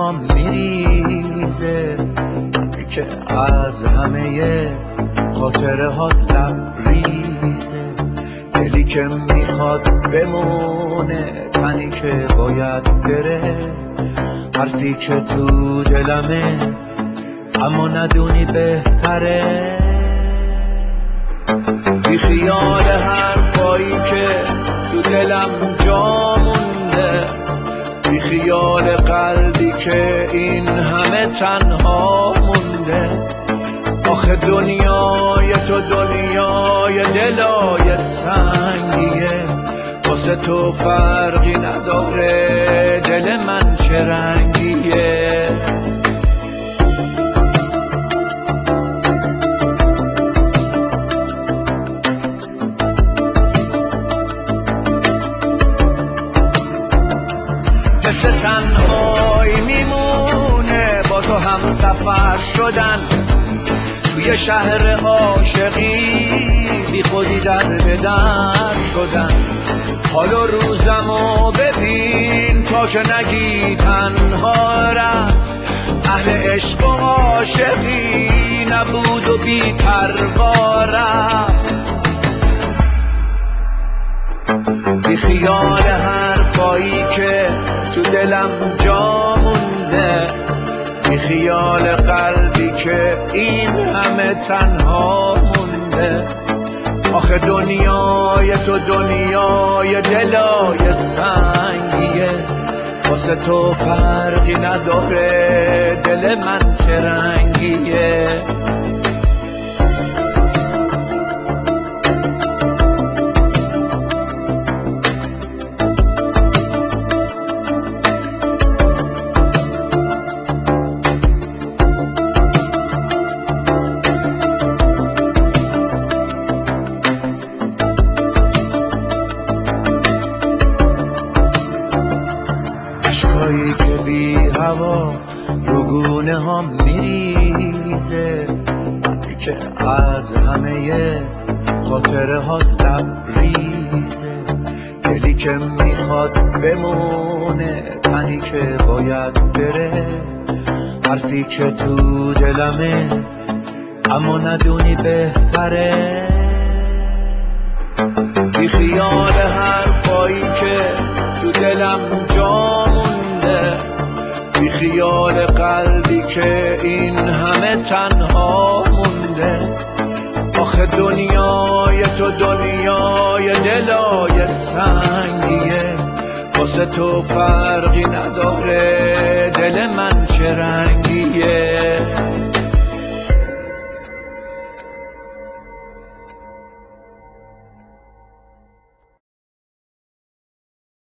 ها میریزه که از همه خاطره هات لبریزه. دلی که میخواد بمونه، تنی که باید بره، حرفی که تو دلمه اما ندونی بهتره. بی خیال حرفایی که تو دلم جا مونده، بی خیال قلبی که این همه تنها مونده. آخه دنیای تو دنیای دلای سنگیه، واسه تو فرقی نداره دل من چه رنگیه. مثل تنهایی میمونه با تو هم سفر شدن، توی شهر عاشقی بی خودی در به در شدن. حال و روزمو ببین تا که نگی تنها رفت، اهل عشق و عاشقی نبود و بی پروا رفت. بی خیال حرفایی که تو دلم جا مونده، بی خیال قلبی که این همه تنها مونده. آخه دنیای تو دنیای دلای سنگیه، واسه تو فرقی نداره دل من چه رنگیه. اشکایی که بی هوا رو گونه ها میریزه که از همه خاطره هات لبریزه. دلی که میخواد بمونه، تنی که باید بره، حرفی که تو دلمه اما ندونی بهتره. بی خیال حرفایی که تو دلم جا مونده، بی خیال قلبی که این همه تنها مونده. آخه دنیای تو دنیای دلای سنگیه، واسه تو فرقی نداره دل من چه رنگیه.